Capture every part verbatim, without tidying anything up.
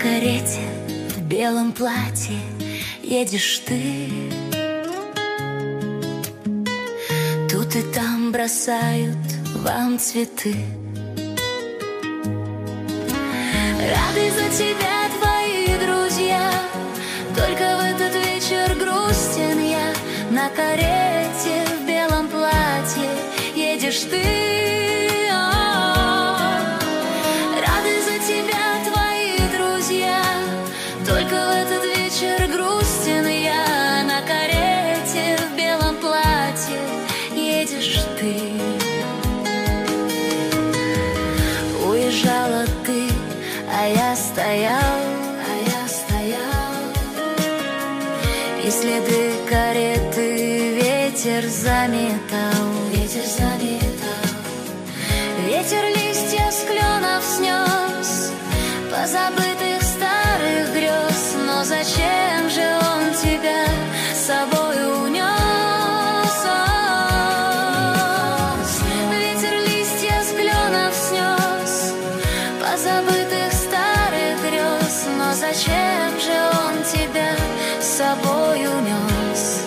карете в белом платье едешь ты. Тут и там бросают вам цветы. Рады за тебя твои друзья, только в этот вечер грустен я. На карете в белом платье едешь ты. Только в этот вечер грустен я. На карете в белом платье едешь ты. Уезжала ты, а я стоял, а я стоял, и следы кареты ветер заметал, ветер заметал. Ветер листья с кленов снес, позабытых старых грез. Но зачем же он тебя с собой унес? Ветер листья с кленов снес, позабытых старых грез. Но зачем же он тебя с собой унес?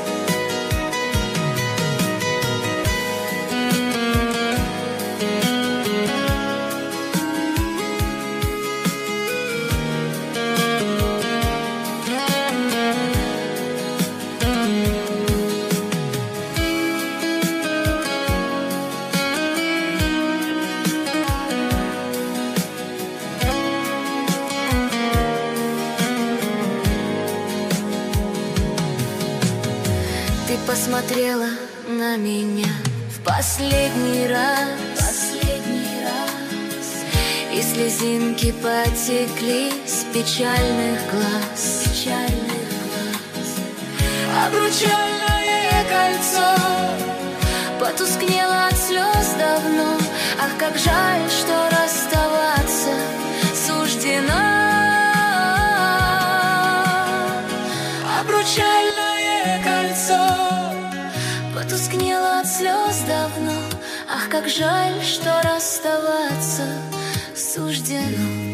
Ты посмотрела на меня в последний раз, последний раз, и слезинки потекли с печальных глаз, печальных глаз. Обручальное кольцо потускнело от слез давно. Ах, как жаль, что расставаться суждено. Обручальное кольцо потускнело от слез давно. Ах, как жаль, что расставаться суждено.